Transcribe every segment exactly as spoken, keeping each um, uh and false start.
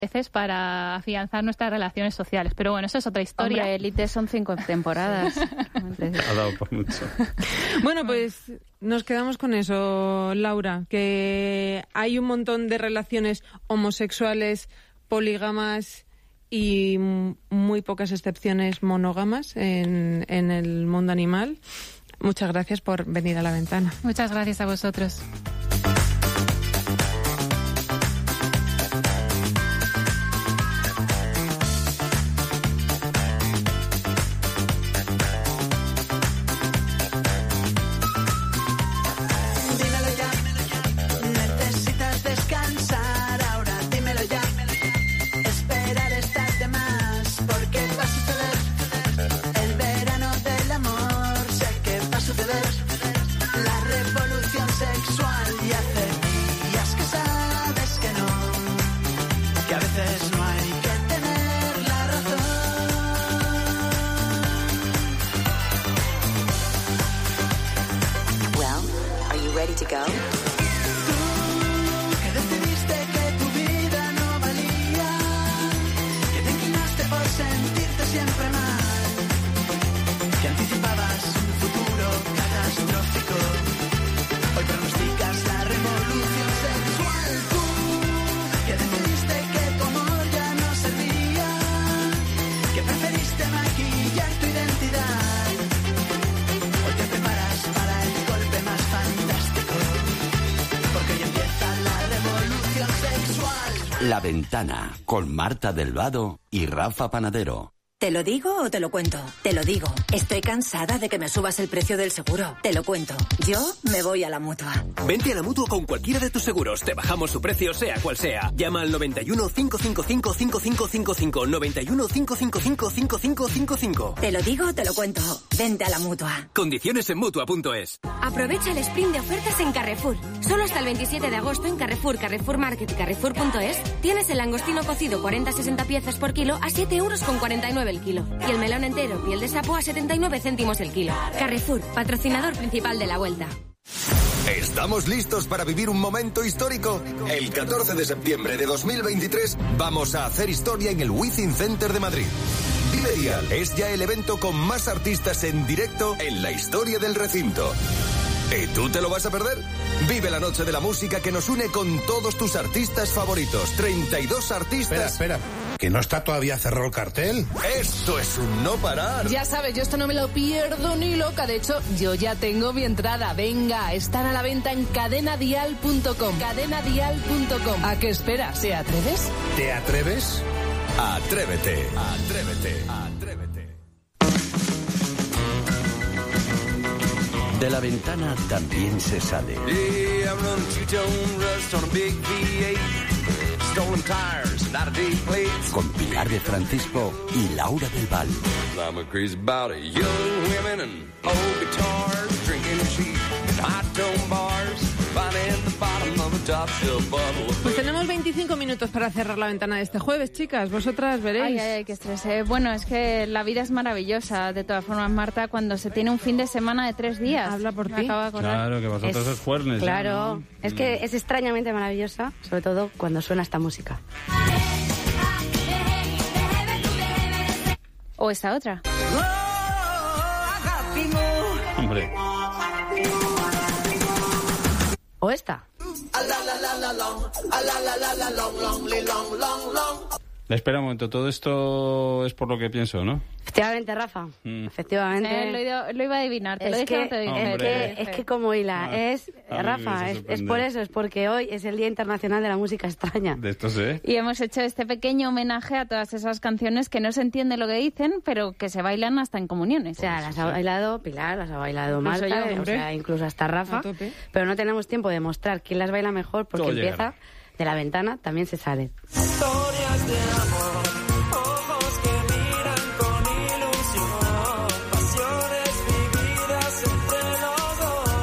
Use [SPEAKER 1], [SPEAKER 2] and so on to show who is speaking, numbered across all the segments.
[SPEAKER 1] veces para afianzar nuestras relaciones sociales. Pero bueno, eso es otra historia.
[SPEAKER 2] Hombre, Élite son cinco temporadas.
[SPEAKER 3] Ha dado por mucho.
[SPEAKER 4] Bueno, pues nos quedamos con eso, Laura, que hay un montón de relaciones homosexuales, polígamas y muy pocas excepciones monógamas en, en el mundo animal. Muchas gracias por venir a La Ventana.
[SPEAKER 1] Muchas gracias a vosotros.
[SPEAKER 5] La Ventana, con Marta del Vado y Rafa Panadero.
[SPEAKER 6] ¿Te lo digo o te lo cuento? Te lo digo. Estoy cansada de que me subas el precio del seguro. Te lo cuento. Yo me voy a la Mutua.
[SPEAKER 7] Vente a la Mutua con cualquiera de tus seguros. Te bajamos su precio, sea cual sea. Llama al noventa y uno, cinco cinco cinco, cinco cinco cinco cinco. noventa y uno, cinco cinco cinco, cinco cinco cinco cinco.
[SPEAKER 6] Te lo digo o te lo cuento. Vente a la Mutua.
[SPEAKER 7] Condiciones en Mutua punto es.
[SPEAKER 8] Aprovecha el sprint de ofertas en Carrefour. Solo hasta el veintisiete de agosto en Carrefour, Carrefour Market y Carrefour punto es tienes el langostino cocido cuarenta a sesenta piezas por kilo a siete euros con cuarenta y nueve el kilo. Y el melón entero piel de sapo a setenta y nueve céntimos el kilo. Carrefour, patrocinador principal de la Vuelta.
[SPEAKER 9] ¿Estamos listos para vivir un momento histórico? El catorce de septiembre de dos mil veintitrés vamos a hacer historia en el Wizzing Center de Madrid. Vive Dial es ya el evento con más artistas en directo en la historia del recinto. ¿Y tú te lo vas a perder? Vive la noche de la música que nos une con todos tus artistas favoritos. treinta y dos artistas.
[SPEAKER 10] Espera, espera. ¿Que no está todavía cerrado el cartel?
[SPEAKER 9] Esto es un no parar.
[SPEAKER 11] Ya sabes, yo esto no me lo pierdo ni loca. De hecho, yo ya tengo mi entrada. Venga, están a la venta en cadena dial punto com. cadena dial punto com. ¿A qué esperas? ¿Te atreves?
[SPEAKER 10] ¿Te atreves?
[SPEAKER 9] Atrévete. Atrévete. Atrévete.
[SPEAKER 5] De La Ventana también se sale. Con Pilar de Francisco y Laura del Val.
[SPEAKER 4] Pues tenemos veinticinco minutos para cerrar la ventana de este jueves, chicas. Vosotras veréis.
[SPEAKER 2] Ay, ay, ay, qué estrés. Eh. Bueno, es que la vida es maravillosa. De todas formas, Marta, cuando se tiene un fin de semana de tres días.
[SPEAKER 4] Habla por
[SPEAKER 2] Me
[SPEAKER 4] ti.
[SPEAKER 2] acabo de acordar.
[SPEAKER 3] Claro, que vosotros
[SPEAKER 12] Es-
[SPEAKER 3] os fuernes.
[SPEAKER 12] Claro,
[SPEAKER 3] ¿no?
[SPEAKER 12] es que es extrañamente maravillosa, sobre todo cuando suena esta música.
[SPEAKER 2] O esta otra.
[SPEAKER 3] Hombre.
[SPEAKER 12] O esta.
[SPEAKER 3] Espera un momento, todo esto es por lo que pienso, ¿no?
[SPEAKER 12] Efectivamente, Rafa.
[SPEAKER 3] Mm.
[SPEAKER 12] Efectivamente.
[SPEAKER 2] Eh, lo, he ido- lo iba a adivinar. Te lo
[SPEAKER 12] Es
[SPEAKER 2] dije,
[SPEAKER 12] que,
[SPEAKER 2] no te dije.
[SPEAKER 12] es,
[SPEAKER 3] Hombre.
[SPEAKER 12] que, es que como hila,
[SPEAKER 3] Ah,
[SPEAKER 12] es,
[SPEAKER 3] a mí
[SPEAKER 12] Rafa,
[SPEAKER 3] me
[SPEAKER 12] es,
[SPEAKER 3] sorprende.
[SPEAKER 12] es por eso, es porque hoy es el Día Internacional de la Música Extraña.
[SPEAKER 3] De esto sé.
[SPEAKER 2] Y hemos hecho este pequeño homenaje a todas esas canciones que no se entiende lo que dicen, pero que se bailan hasta en comuniones.
[SPEAKER 12] O sea, las ha bailado Pilar, las ha bailado
[SPEAKER 2] Incluso
[SPEAKER 12] Marta,
[SPEAKER 2] yo,
[SPEAKER 12] o
[SPEAKER 2] hombre.
[SPEAKER 12] sea, incluso hasta Rafa,
[SPEAKER 4] A tope.
[SPEAKER 12] pero no tenemos tiempo de mostrar quién las baila mejor porque
[SPEAKER 3] Todo
[SPEAKER 12] empieza
[SPEAKER 3] llegará.
[SPEAKER 12] de la ventana, también se sale.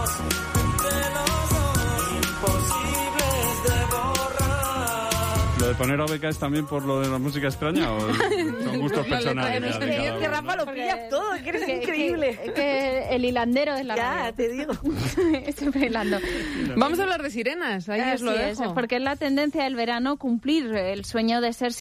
[SPEAKER 3] Lo de poner O B K es también por lo de la música extraña o son gustos personales?
[SPEAKER 13] Es que, es que Rafa lo pilla todo, que eres
[SPEAKER 2] que,
[SPEAKER 13] increíble.
[SPEAKER 2] Que, que el hilandero es la
[SPEAKER 13] Ya,
[SPEAKER 2] radio.
[SPEAKER 13] te digo.
[SPEAKER 2] Siempre hilando.
[SPEAKER 4] Vamos a hablar de sirenas, ahí os lo
[SPEAKER 2] Así es,
[SPEAKER 4] dejo.
[SPEAKER 2] porque es la tendencia del verano cumplir el sueño de ser